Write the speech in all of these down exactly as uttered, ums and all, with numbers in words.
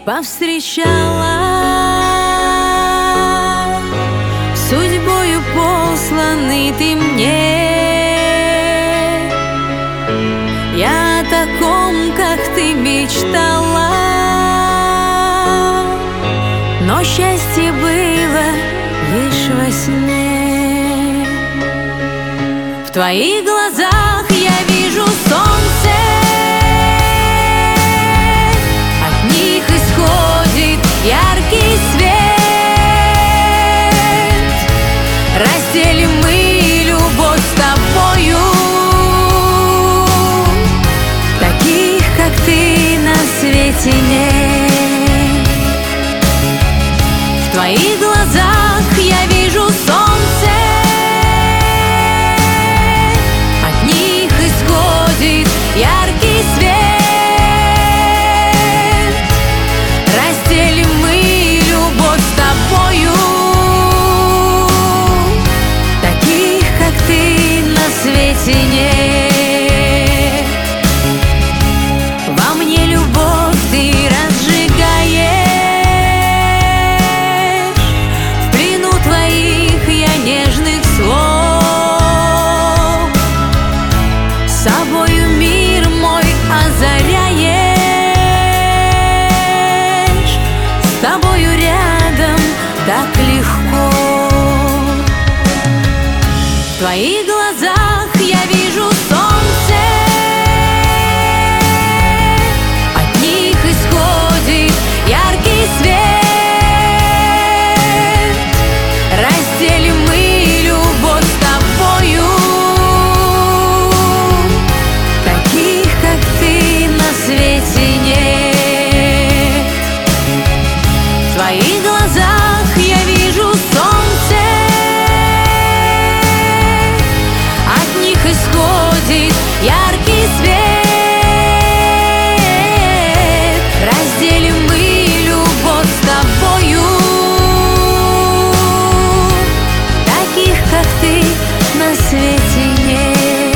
повстречала, судьбою посланный ты мне. Я о таком, как ты, мечтала, но счастье было лишь во сне. В твоих глазах я вижу солнце, от них исходит яркий свет. Разделим мы любовь с тобою, таких, как ты, на свете нет. В твоих глазах я вижу солнце, от них исходит яркий свет. Разделим мы любовь с тобою, таких, как ты, на свете нет. Во мне любовь ты разжигаешь, в плену твоих я нежных слов. С собою мир мой озаряешь, с тобою рядом так легко. В твоих глазах я вижу солнце, от них исходит яркий свет. Разделим мы любовь с тобою, таких, как ты, на свете нет. В твоих глазах я вижу солнце, от них исходит яркий свет. Разделим мы любовь с тобою, таких, как ты, на свете нет.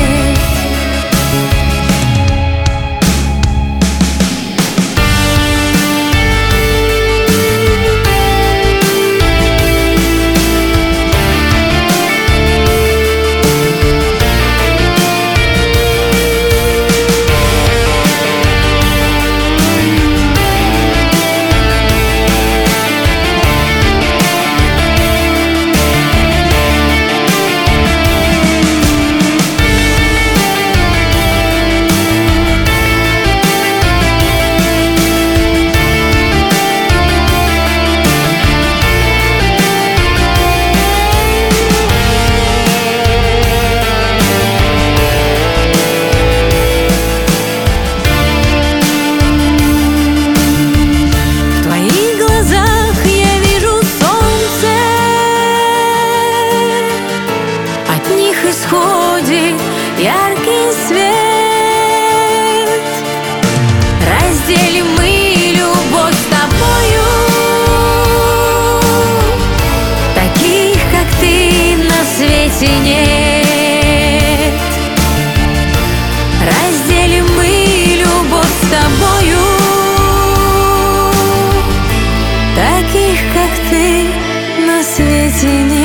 Исходит яркий свет. Разделим мы любовь с тобою, таких, как ты, на свете нет. Разделим мы любовь с тобою, таких, как ты, на свете нет.